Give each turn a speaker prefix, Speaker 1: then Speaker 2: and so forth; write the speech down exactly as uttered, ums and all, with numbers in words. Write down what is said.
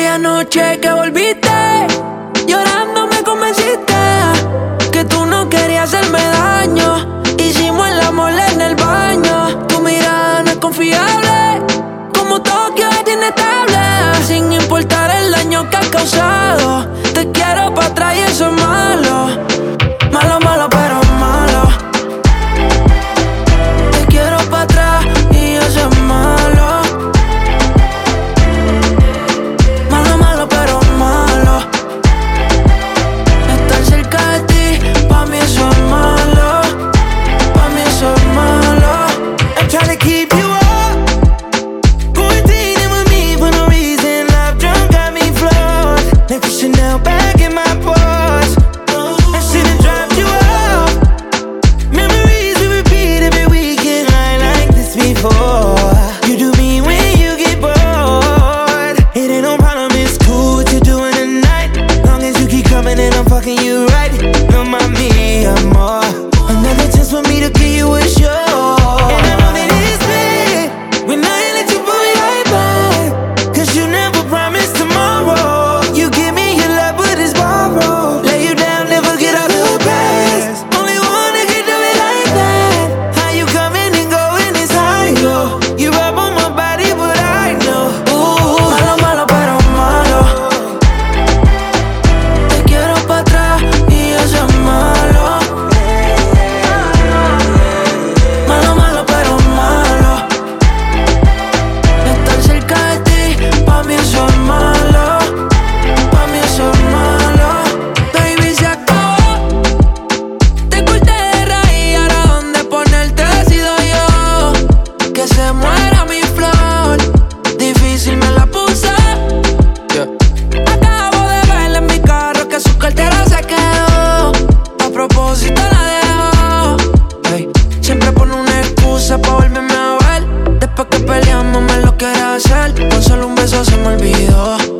Speaker 1: aquella noche que volviste, llorando me convenciste que tú no querías hacerme daño. Hicimos el amor en el baño. Tu mirada no es confiable, como Tokio es inestable. Sin importar el daño que has causado, te quiero pa' atrás y eso es malo. Malo, malo, pero malo. Te quiero pa' atrás y eso es malo. Malo, malo, pero malo. Estar cerca de ti, pa' mí eso es malo. Pa' mí eso es malo.
Speaker 2: I'm trying to keep you up, quarantining with me for no reason. Love drunk got me flawed, like the Chanel bag in my Porsche. I should've dropped you off. Memories we repeat every weekend, like like this before. You do me when you get bored. It ain't no problem, it's cool what you're doing tonight. Long as you keep coming and I'm fucking you right. No mami, amor. Another chance for me to give you a show. And I know that it's bad when I ain't let you pull me right back, 'cause you never promised tomorrow. You give me your love but it's borrowed. Lay you down, never get out of the past. Only one that can do it like that. How you coming and going is high, yo. You rub on my body but I know. Ooh,
Speaker 1: Malo, malo, pero malo. Te quiero pa' atrás y eso es malo. Malo, malo, pero malo. Estar cerca de ti, pa' mí eso es malo. Pa' mí eso es malo. Baby, se acabó. Te corté de raíz, ahora dónde ponerte decido yo. Que se muera mi flor, difícil me la puse. Acabo de verle en mi carro que su cartera se quedó. A propósito la dejó. Ey, siempre pone una excusa pa' volverme a ver. Después que peleamos me lo quiere hacer. Con solo un beso se me olvidó.